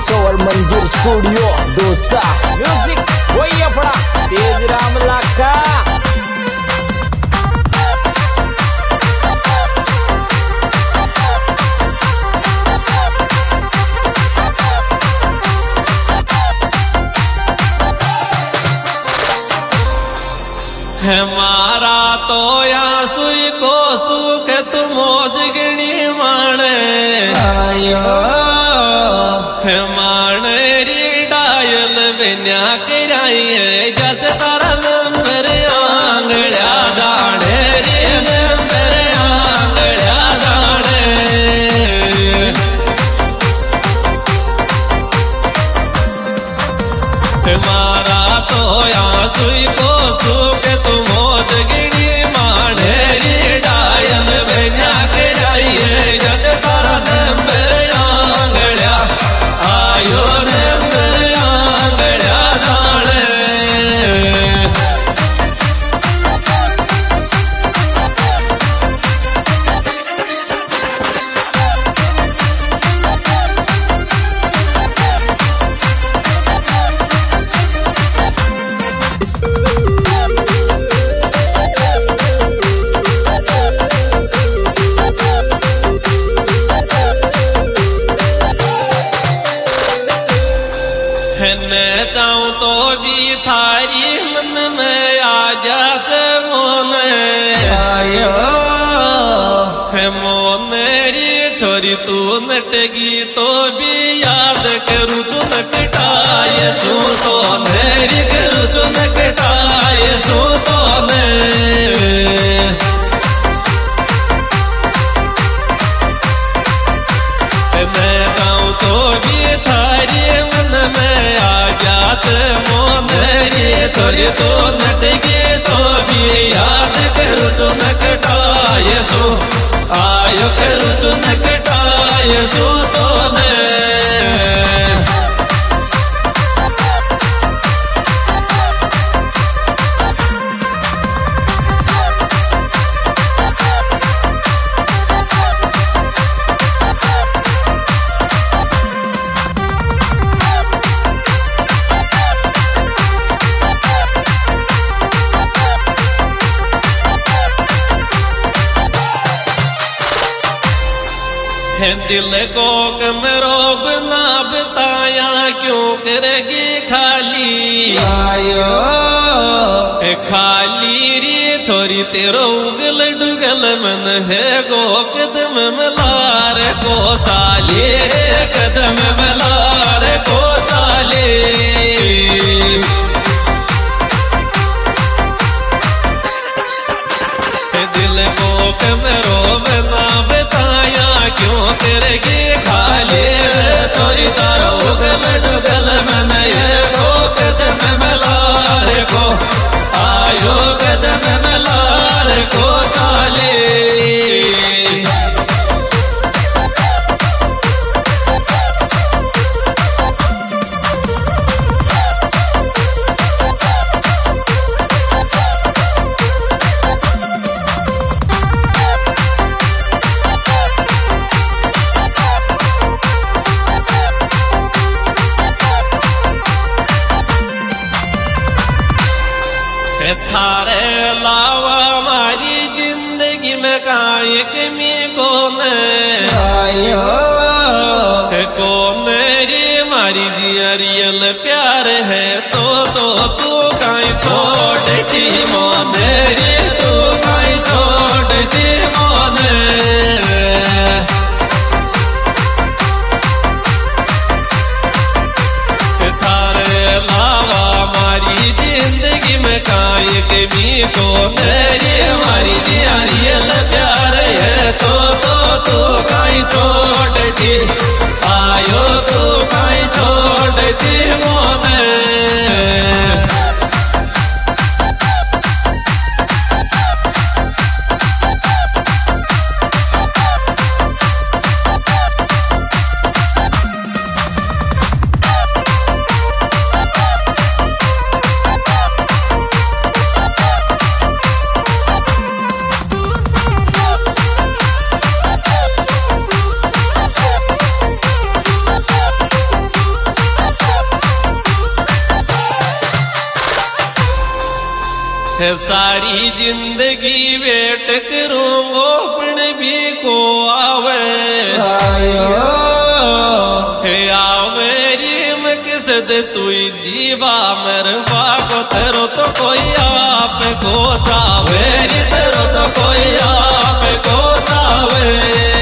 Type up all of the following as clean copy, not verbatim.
स्वर्ण मंदिर studio dosa music वही अपना तेज राम लाखा। हमारा तो या सुई को सुख तुम मौजगणी माने आयो माने री डायल बिन्या कराइए जस तारा नंबर आंगड़ा जाने रे नंबर आंगड़ा जाने। हमारा तो या सुई को सुख तुम मौजगणी माने री डायल बिन्या कराइए जस तारा नंबर आंगड़ा आयो नंबर आंगड़ा जाने। चाहूं तो भी थारी मन में आ जाच मोन आयो है मोन री छोरी तू नटगी तो भी याद करूँ तू नकटाए सू तो मेरी करूँ तू नकटाए सू तो मैं चाहूं तो भी थारी मन में आ जात मोन रे छोरी तो नटगी तो भी याद करूँ तू नकटाए सो आयो करूँ तू नकटाए सो तो दिल को कमरोब ना बताया क्यों करेगी खाली आयो खाली री छोरी तेरो उगल डुगल मन है गो कदम मलार को चाले कदम मलार को चाले। दिल को कमरोब ना बताया क्यों करेगी खाली छोरी तारो उगल डुगल मन ये गो कदम मलार को आयो कदम मलार को चाले। थारे लावा हमारी जिंदगी में काये कमी कौन आयो कौन रे मारी जियरियल प्यार है तो तू काई छोड़ दी मोन रे तू काई छोड़ दी मोन। थारे लावा हमारी जिंदगी में काये कमी को तेरी हमारी जियारियल प्यार है तो तू काई छोड़ दी आयो तू काई छोड़ दी मोन। है सारी जिंदगी वेट करूंगो पण भी को आवे है आवे री मकसद तू जीवा मरवा को तेरो तो कोई आप को चावे री तेरो तो कोई आप को चावे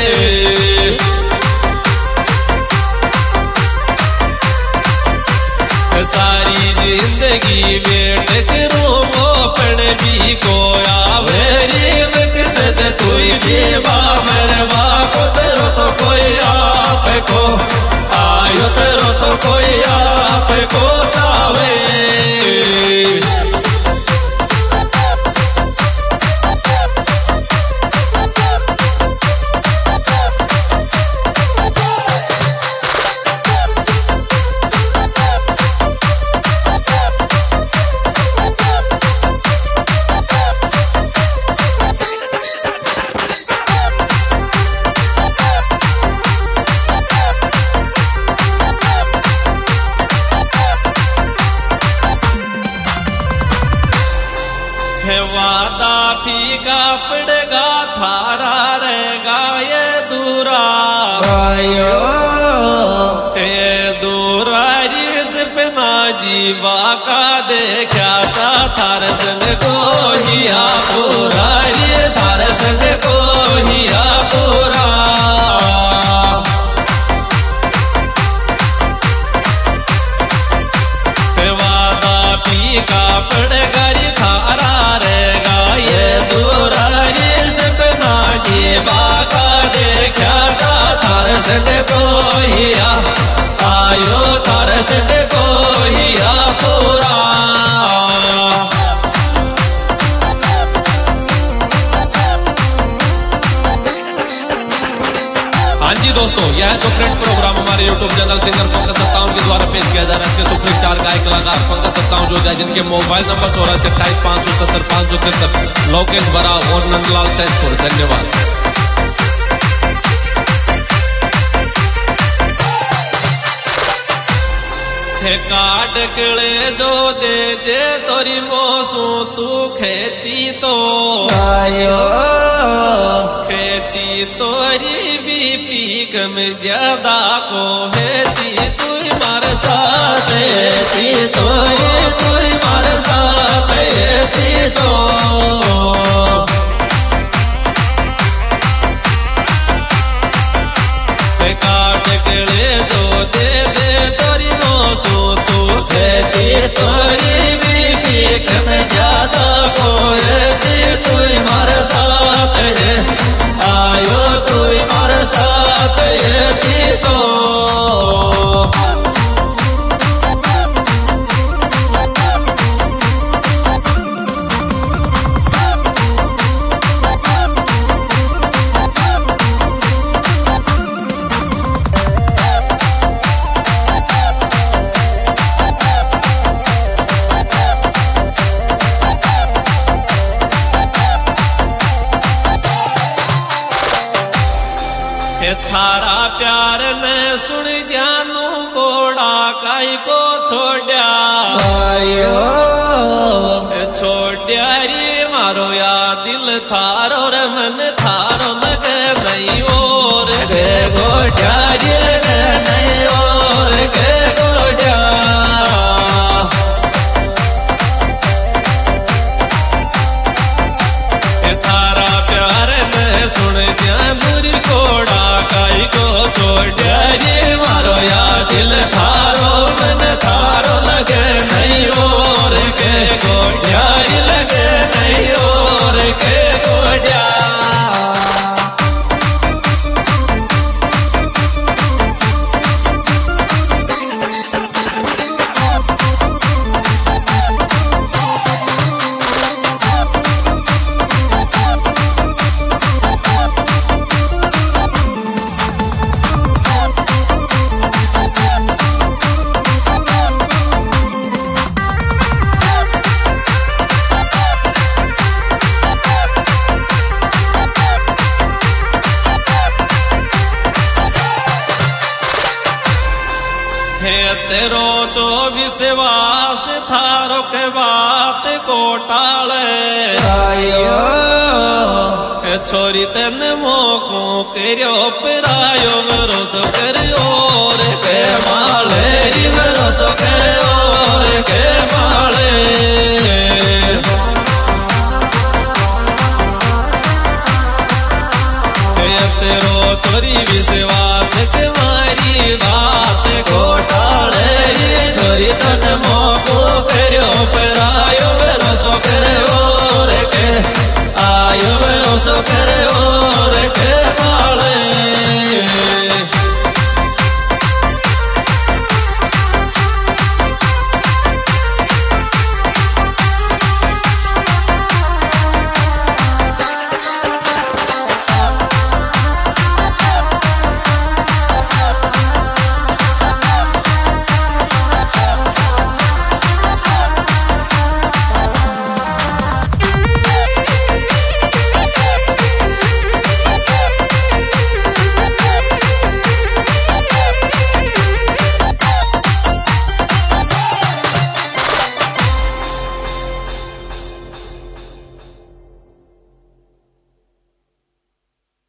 सारी जिंदगी वेट करूंगो पण भी को आवे रे मकसद तू जीवा मरवा को तेरो तो कोई आप को आयो तेरो तो कोई आप को चावे वादा फीका पड़ेगा थारा रहेगा ये दूरा ये दूरा सपना जीवा का देखा था थार संग को हिया पूरा ये थार संग को हिया पूरा वादा फीका पड़ेगा थारा रहेगा ये दूरा सपना जीवा का देखा था थार संग को हिया आयो थार संग को हिया पूरा हाँ जी दोस्तों, यह सुपरहिट प्रोग्राम हमारे YouTube चैनल सिंगर पंकज सत्तावन के द्वारा पेश किया जा रहा है। इसके सुपरस्टार गायक कलाकार पंकज सत्तावन जो है, जिनके मोबाइल नंबर 8428570573 लोकेश बरा और नंदलाल सैसपुर। धन्यवाद। काट कले जो दे दे तोरी मोसू तू खेती तो आयो खेती तोरी भी पीक में ज्यादा को है तू मार साथ तोरी तू मार साथ तो काट कले जो दे दे तोरी मोसू तू खेती तोरी भी पीक में ज्यादा को है तू मार साथ है आयो तू मार साथ है तो थारा प्यार में सुन जानू बोड़ा काई को छोड़ा छोड़ा रे मारो या दिल थारो रे मन थारो लगे नहीं और गे गोड़ा लगे नहीं और गे गोड़ा थारा प्यार में सुन जानू कोड़ा काई को छोड़ा रे मारो या दिल थारो मन थारो लगे नहीं और के गोड़ा लगे नहीं और के गोड़ा ऊंचो विश्वास थारो के बात को टाले आयो छोरी तेन मोको करो परायो भरोसो करो रे के माले भरोसो करो रे के माले तेरो छोरी विश्वास के मारी बात को टाले छोरी तन मोको करो परायो भरोसो करो रे के आयो भरोसो करो